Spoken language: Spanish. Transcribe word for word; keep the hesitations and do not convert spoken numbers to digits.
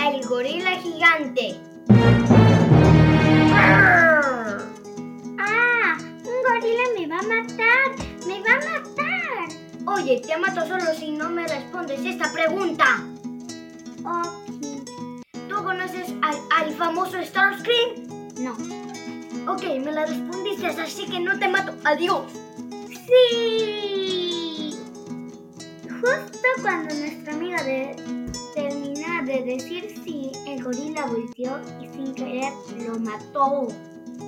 El gorila gigante. ¡Ah! ¡Un gorila me va a matar! ¡Me va a matar! Oye, te mato solo si no me respondes esta pregunta. Ok. ¿Tú conoces al, al famoso Starscream? No. Ok, me la respondiste, así que no te mato. Adiós. ¡Sí! Justo cuando nuestra amiga de, terminó de decir sí, el gorila volteó y sin querer lo mató.